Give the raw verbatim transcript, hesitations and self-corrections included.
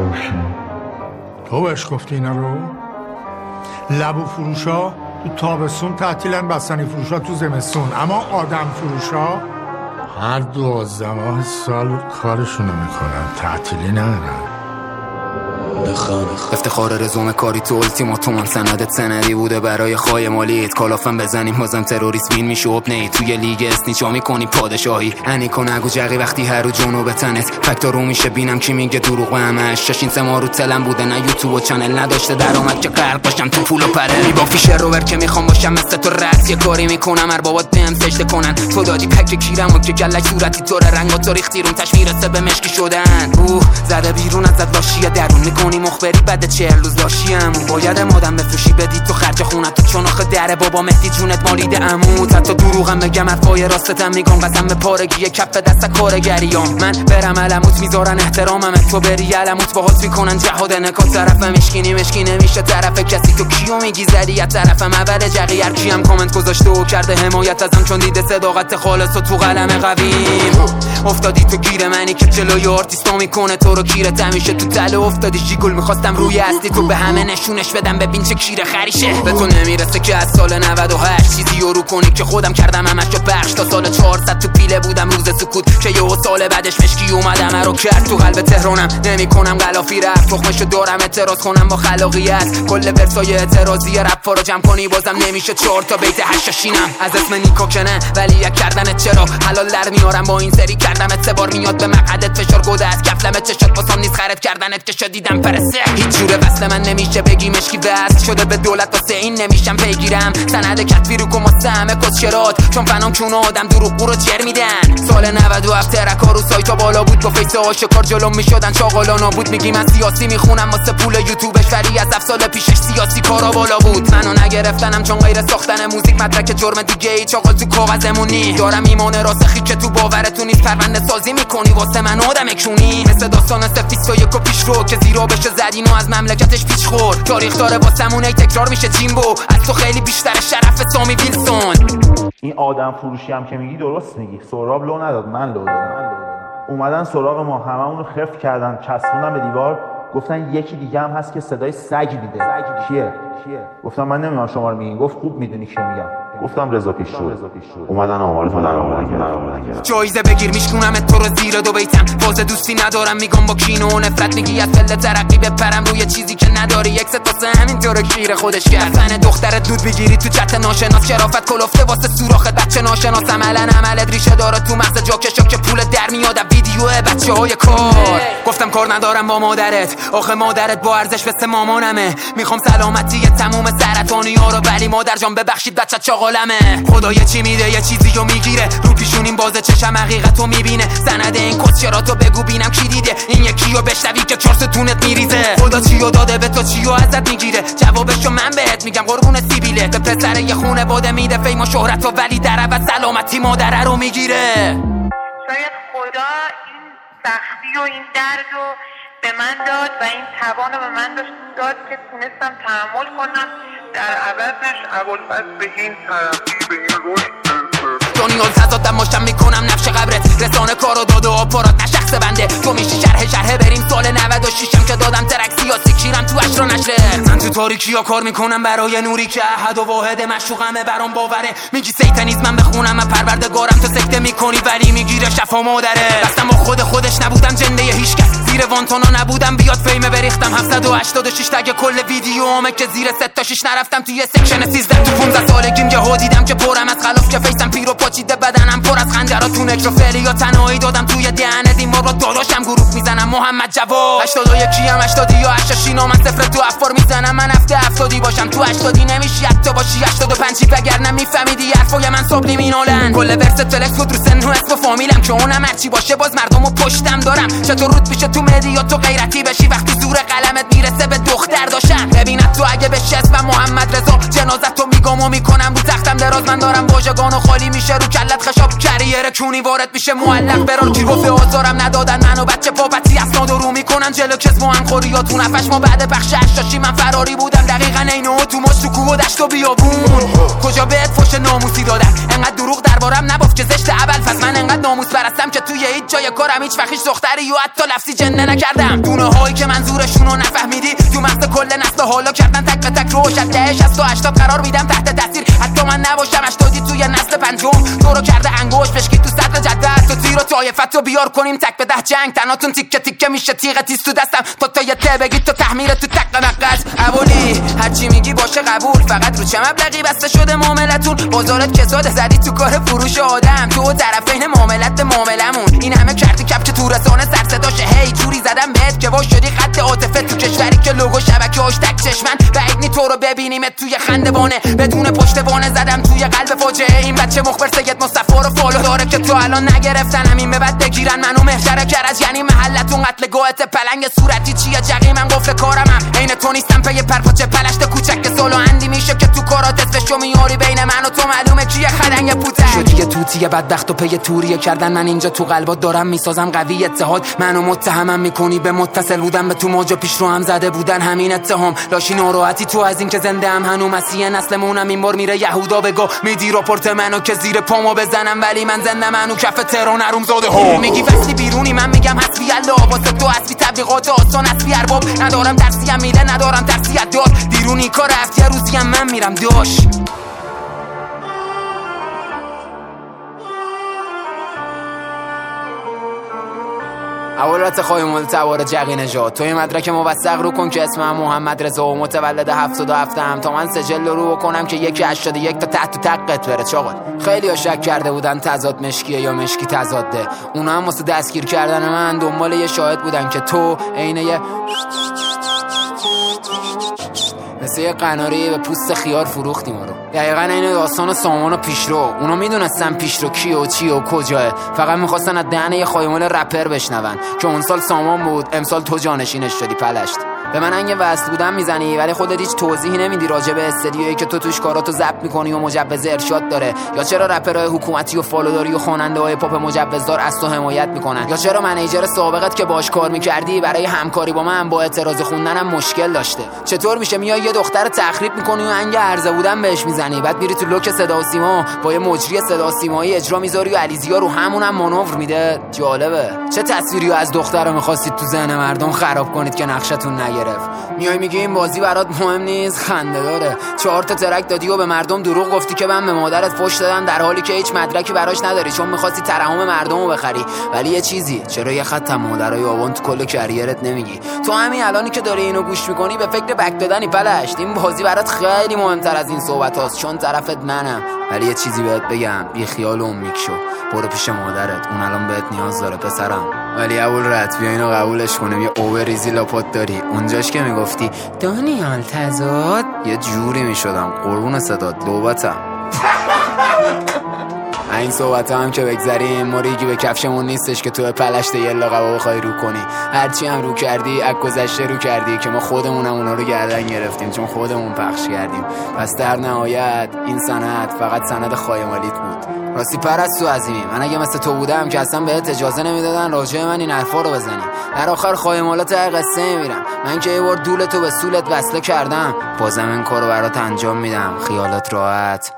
فروشی. تو بهش گفتی اینا رو؟ لبو فروشا تو تابستون تعطیلن، بستنی فروشا تو زمستون، اما آدم فروشا هر دوازده ماه سال کارشونو میکنن، تعطیلی ندارن. افتخار رزومه کاری تو التیماتوم، سندت سندی بوده برای خواهی مالیت، کالافم بزنیم بازم تروریست بین میشه ابنی، توی لیگ اسنیچا میکنی پادشاهی، انیکو نگو جقی وقتی هر رو جنوب تنت فکتا رو میشه بینم کی میگه دروغ به همش، ششین سه ماه رو تلم بوده نه یوتیوب و چنل نداشته درآمد که غرق باشم تو پول و پره، با فیشر روور که میخوام باشم مثل تو رأس یه کاری میکنم هر بابا دم سجده کنن، تو دادی پک کیرم و که گلک صورتی تو رنگا تو ریختی رون تش میرسه به مشکی شدن، روح زده بیرون ازت واشیه درون میکنی مخبری بعد چهل روز لاشیم، باید مادم بفروشی بدی تو خرج خونت تو چون آخه دره بابا مهدی جونت مالید عمود، حتی دروغم بگم حرفای راستتم میگم قسم به پارگی کف دست کارگریام، من برم علموت میذارن احترامم، تو بری علموت باهات میکنن جهاد نکات، طرف مشکینی مشکی نمیشه طرف کسی، تو کیو میگی زدی از طرفم اول جقی هر کیم کامنت گذاشته و کرده حمایت ازم چون دیده صداقت خالص و تو قلم قویم، افتادی تو گیر منی که جلوی آرتیستا میکنه تو رو کیرت همیشه تو تله افتادی جیگل میخواستم روی اصلی تو به همه نشونش بدم ببین چه کیره خریشه، به تو نمیرسه که از سال نود و هشت چیزی رو کنی که خودم کردم همشو بخش، تا سال چهارصد تو پیله بودم روز سکوت که یه سال بعدش مشکی اومدم رو کرد، تو قلب تهرانم نمیکنم غلافی رفت تخمشو دارم اعتراض کنم با خلاقیت، کل ورسای اعتراضی رپ رو جمع کنی بازم نمیشه چهار تا بیت هشاشینم، از اسم نیکو که نه ولی یک کردن چرا حلال در میارم با این سری کردم اعتبار میاد به مقعدت فشار گوده از کفلمت چشات واسم نیست خرید کردنت که شدیدم پرسه، هیچ جوره وصل من نمیشه بگی مشکی وصل شده به دولت واسه این نمیشم پیگیرم، سند کتبی رو کم واسه همه کسچرات چون فنام چون آدم دروغ رو جر میدن، سال نود و هفت ترکا رو سایتا بالا بود با فیس آشکار جلوم میشدن چاقالا نابود، میگی من سیاسی میخونم واسه پول یوتیوبش ولی از هفت سال پیشش سیاسی کارا بالا بود، منو نگرفتنم چون غیر ساختن موزیک مدرک جرم دیگه ای چاقال تو کاغذمونی، دارم ایمان راسخی که تو باورتون نیست پرونده سازی میکنی واسه من آدم کونی، مثل داستان سفیستا یکو پیش رو که زیرا بشه زدین و از مملکتش پیچ خورد، تاریخ داره واسمون ای تکرار میشه جیمبو از تو خیلی بیشتر شرف سامی ویلسون. این آدم فروشی هم که میگی درست میگی، سراب لو نداد من لو دادم، اومدن سراغ ما هممون رو خفت کردن چسبوندن به دیوار، گفتن یکی دیگه هم هست که صدای سگ میده، کیه؟ گفتم من نمیدونم شما رو میگین، گفت خوب میدونی که میگم، گفتم رضا پیشرو، اومدن آمارتون در آوردن جایزه بگیر میشکنم تو رو زیر دو بیتم، باز دوستی ندارم میگم با کینه و نفرت، میگی از پله ترقی بپرم روی چیزی که نداری، یک ستاسه همینطور کیره خودش کرد، زن دخترت دود بگیری تو چت ناشناس، شرافت کلفته واسه سوراخت بچه ناشناس، عملا عملت ریشه داره تو مغز جاکشا که پول در میاد ویدیو بچه های کار، گفتم کار ندارم با مادرت آخه مادرت با ارزش مثل مامانمه، میخوام سلامتی تموم سرطانی ها رو ولی مادر جان ببخشید بچه چاقالمه، خدا یه چی میده یه چیزی رو میگیره رو پیشونیم بازه چشم حقیقت رو میبینه، سند این کسچراتو بگو بینم کی دیده این یکی رو بشنوی که چارس تونت میریزه، خدا چیو داده به تو چیو ازت میگیره جوابشو من بهت میگم قربون سیبیله، به پسر یه خونه باده میده فیم و شهرت و ولی در عوض سلامتی مادره رو میگیره، شاید خدا این سختی و این درد رو به من داد و این توان رو به من داد که تونستم تحمل کنم، در عوضش ابوالفضل به این طرفی به این رشد دنیا تضادم ماشم میکنم نفش قبرت، رسانه کارو داد و آپارات نه شخص بنده، تو میشی شرح شرح بریم سال نود و شش که دادم ترک سیاسی کیرم تو اشرا نشره، من تو تاریکی ها کار میکنم برای نوری که احد و واحد مشوقمه برام باوره، میگی سیتانیسم من بخونم من پروردگارم تو سکته میکنی ولی میگیره شفا مادره، دستم با خود خودش نبودم جنده هیچ کس زیر وانتونا نبودم بیاد فیمه بریختم هفتصد و هشتاد و شش تگ کل ویدیومه که زیر ست تا شش نرفتم توی سکشن سیزده، تو پانزده سالگیم یهو دیدم که پرم از خلاف که فیسم پیرو پاچیده بدنم پر از خنجرات تو نکروفلی یا تنهایی دادم توی دهنه این بار با داداشم گروه میزنم محمد جواد هشتاد و یک ام هشتادی یا هشتاد من صفر تو افکار میزنم من هفته هفتادی باشم تو هشتادی نمیشی حتی باشی هشتاد و پنج وگر نمیفهمیدی حرفای من سابلیمینالن کل ورست فلکس بود رو سن و اسم و فامیلم که اونم هرچی باشه باز مردمو پشتم دارم چطور رود میشه تو مدیا تو غیرتی بشی وقتی زور قلمت میرسه به دختر داشتم ببینت تو اگه بشه اسم محمد رضا جنازت تو میگم و میکنم رو تختم دراز من دارم واژگانو خالی میشه رو کلت خشاب کریر کونی وارد میشه معلق برار کی گفته آزارم ندادن منو بچه بابتی اسناد رو میکنن جلو کس با هم خوریاتون نفش ما بعد بخش هشتاشی من فراری بودم دقیقاً اینو تو ماش تو کوه و دشت و بیابون. کجا بهت فوش ناموسی دادن؟ انقدر دروغ دربارم نباف که زشت اول. پس من انقدر ناموس پرستم که توی هیچ جای کارم هیچ وقت هیچ دختری و حتی لفظی جنه نکردم. دونه هایی که منظورشونو نفهمیدی تو مغز کل نسل حالا کردن تک به تک روش. از دهش از تو هشتاد قرار میدم تحت تاثیر حتی من نباشم. هشتادی توی نسل پنجم تو رو کرده انگوش پشکی تو صدر جدول. تو تیر و طایفت رو بیار کنیم تک به ده جنگ. تناتون تیکه تیکه میشه تیغ تیز تو دستم. تا تا یه ته بگید تو تحمیل تو تق مقص ابولی. هرچی میگی باشه قبول، فقط رو چه مبلغی بسته شده معاملتون. بازارت کساد زدی تو کار فروش آدم. تو طرفین معاملت به معاملمون. این همه کردی کپ که تو رسانه سر صداشه. هی جوری زدم بهت که واش شدی خط عاطفه تو کشوری که لوگو شبکه‌هاش تک چشمن. بعید نی تو رو ببینیمت توی خندوانه بدون پشتوانه. زدم توی قلب فاجعه این بچه مخبر سید مصطفی رو فالو داره که تو الان نگرفتن. همین به بعد بگیرن منو مهجر کرج یعنی محلتون قتلگاهت. پلنگ صورتی چیه جقی من قفل کارمم. عین تو نیستم پی پرپاچه پلشت کوچک که سولو اندی میشه که تو کارات اسمشو میاری. بین من و تو معلومه کیه خدنگ پوتک. شدی یه توتیه بدبخت و پی توریه کردن. من اینجا تو قلبات دارم میسازم قوی اتحاد. منو متهمم میکنی به متصل بودن به تو موج پیش رو هم زده بودن همین اتهام. لاشی ناراحتی تو از این که زنده ام هنو مسیح نسلمونم. این بار میره یهودا بگو میدی راپورت منو که زیر پامو بزنم ولی من زنده منو کف تهران حروم زاده ها. میگی وصلی بیرونی من میگم حسبی الله. واسه تو حسبی تبلیغات آسان حسبی ارباب. ندارم درسی هم میله ندارم درسی داد. دیرونی کار رفتی روزی هم من میرم داش. اولت خواهی مول توار جقی نجات. توی مدرک موثق رو کن که اسمم محمد رضا و متولد هفتاد و هفتم. تا من سجل رو بکنم که یکی هشتاد و یک تا تحت و تقت بره. چاقل خیلی ها شک کرده بودن تضاد مشکیه یا مشکی تضاده. اونا هم واسه دستگیر کردن من دنبال یه شاهد بودن که تو عین یه مثل یه قناری به پوست خیار فروختیم رو. دقیقا این داستان سامان و پیشرو. اونا میدونستن پیشرو کی و چی و کجاه. فقط میخواستن از دهن یه خایمال رپر بشنون که اون سال سامان بود امسال تو جانشینش شدی پلشت. به من انگه وصل بودن میزنی ولی خودت هیچ توضیحی نمیدی راجع به استدیویی که تو توش کاراتو ضبط میکنی و مجوز ارشاد داره. یا چرا رپرهای حکومتی و فالوداری و خواننده‌های پاپ مجوزدار از تو حمایت میکنن. یا چرا منیجر سابقت که باش کار میکردی برای همکاری با من با اعتراض خوندنم مشکل داشته. چطور میشه میای یه دختر تخریب میکنی و انگه عرضه بودن بهش میزنی بعد میری تو لوک صدا و سیما با یه مجری صدا و سیمایی اجرا میذاری و علیزیا رو همونم مانور میده. جالبه. چه تصویری از دختر میخواستید تو ذهن مردم خراب کنید که نقشتون نگرفت. میای میگی این بازی برات مهم نیست. خنده داره. چهار تا ترک دادی و به مردم دروغ گفتی که من به مادرت فوش دادم در حالی که هیچ مدرکی براش نداری چون میخواستی ترحم مردمو بخری. ولی یه چیزی چرا یه خط مادرای آوان تو کل کریرت نمیگی؟ تو همین الانی که داری اینو گوش میکنی به فکر بک دادنی پلشت. این بازی برات خیلی مهمتر از این صحبت هاست چون طرفت منم. ولی یه چیزی بهت بگم بی خیال و امید شو. برو پیش مادرت اون الان بهت نیاز داره پسرم. ولی اول رد بیا اینو قبولش کنیم یه اووریزی لاپات داری. اونجاش که میگفتی دانیال تضاد یه جوری میشدم قربون صدات لوبتم. این صحبت هم که بگذاریم ما ریگی به کفشمون نیستش که تو پلشت یه لاغبا بخوای رو کنی. هرچی هم رو کردی از گذشته رو کردی که ما خودمونم اونا رو گردن گرفتیم چون خودمون پخش کردیم. پس در نهایت این سند فقط سند خایمالیت بود. راستی پرستو عظیمی من اگه مثل تو بودم که اصلا بهت اجازه نمیدادن راجع من این حرفا رو بزنی. در آخر خایمالات هر قصه میمیرم. من که یه بار دولتو به سولت وصله کردم بازم این کارو برات انجام میدم. خیالات راحت.